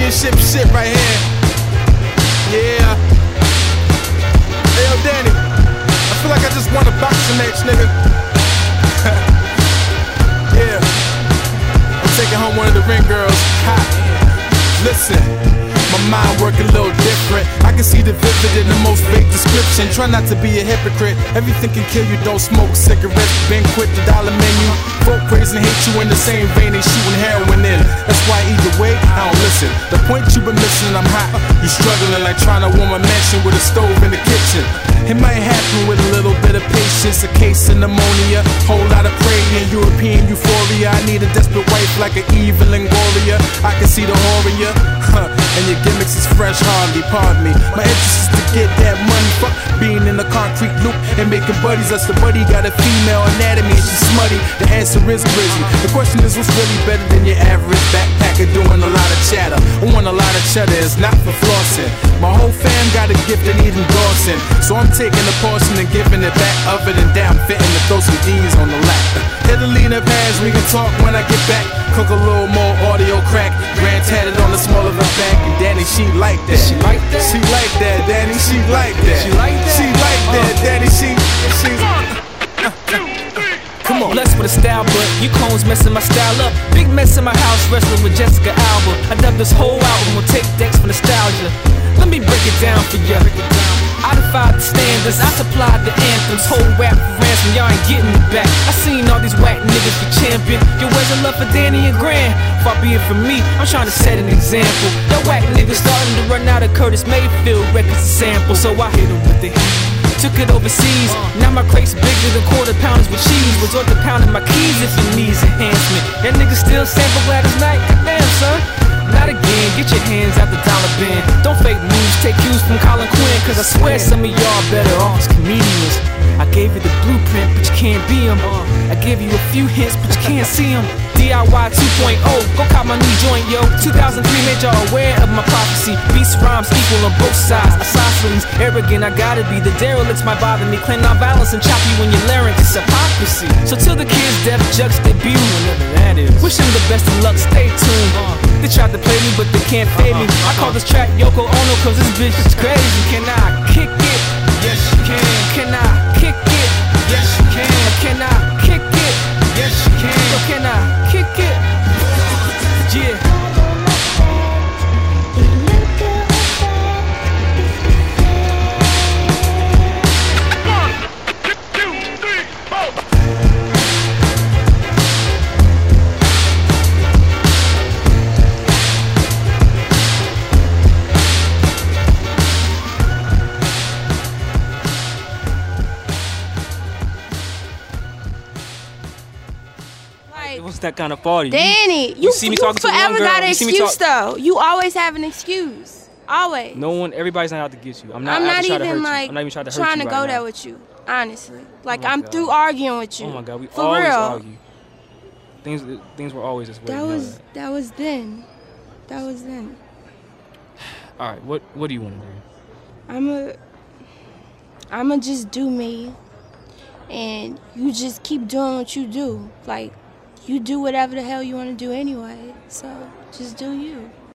championship shit right here. Yeah. Hey, yo, Danny. I feel like I just won a boxing match, nigga. Yeah. I'm taking home one of the ring girls. Hot. Listen. My mind work a little different. I can see the vivid in the most vague description. Try not to be a hypocrite. Everything can kill you, don't smoke cigarettes. Been quit the dollar menu. Folk praise and hate you in the same vein they shooting heroin in. That's why either way, I don't listen. The point you been missing, I'm hot. You struggling like trying to warm a mansion with a stove in the kitchen. It might happen with a little bit of patience. A case of pneumonia, whole lot of praying, European euphoria. I need a desperate wife like an evil Longoria. I can see the horror, and your gimmicks is fresh, hardly, pardon me. My interest is to get that money, fuck being in the concrete loop and making buddies. That's the buddy got a female anatomy and she's smutty. The answer is Grizzy. The question is what's really better than your average backpacker doing a lot of chatter. I want a lot of cheddar, it's not for flossing. My whole fam got a gift they need endorsing, so I'm taking a portion and giving it back. Other than down, fitting to throw some D's on the lap. Italy in the past, we can talk when I get back. Cook a little more audio crack. Grand tatted on the small of her back. And Danny, she like that. She like that? She like that, Danny, she like that. She like that? She like that, Danny, she's come on. Blessed with a style, but you clones messing my style up. Big mess in my house, wrestling with Jessica Alba. I dubbed this whole album on tape decks for nostalgia. Let me break it down for ya. I defied the standards, I supplied the anthems. Whole rap for ransom, y'all ain't getting it back. I seen all these whack niggas for champion. Yo, where's the love for Danny and Grant? Far be it from me, I'm trying to set an example. Y'all whack niggas starting to run out of Curtis Mayfield records to sample, so I hit them with the heat. Took it overseas, now my crate's bigger than quarter pounders with cheese. Resort to pounding my keys if it needs enhancement. That nigga still sample Gladys Knight, goddamn son. Not again, get your hands out the dollar bin. Don't fake moves, take cues from Colin Quinn. Cause I swear some of y'all better off as comedians. I gave you the blueprint, but you can't be them. I gave you a few hints, but you can't see them. DIY 2.0, go cop my new joint, yo. 2003 made y'all aware of my prophecy. Beast rhymes equal on both sides. Isosceles, arrogant, I gotta be. The derelicts might bother me. Claim non-violence and chop you when you're larynx. It's hypocrisy. So till the kids' Def Jux debut, whenever that is, wish them the best of luck, stay tuned. They tried to play me, but they can't fade me. I call this track Yoko Ono, cause this bitch is crazy. Can I kick it? Yes, you can. Can I kick it? Yes, you can. Can I kick it? Yes, you can. Yo, can I kick it? Yeah. It was that kind of party. Danny, you see me talking to one forever girl, got an you see me excuse though. You always have an excuse. Always. No one, everybody's not out to get you. I'm not out to try to even hurt like you. I'm not even trying to hurt trying you to right go now. there with you. Honestly, like my I'm God. through arguing with you. Oh my God, we For always real. argue. Things were always this way. That you know was then. That was then. All right, what do you want to do? I'ma just do me, and you just keep doing what you do. Like, you do whatever the hell you want to do anyway. So just do you.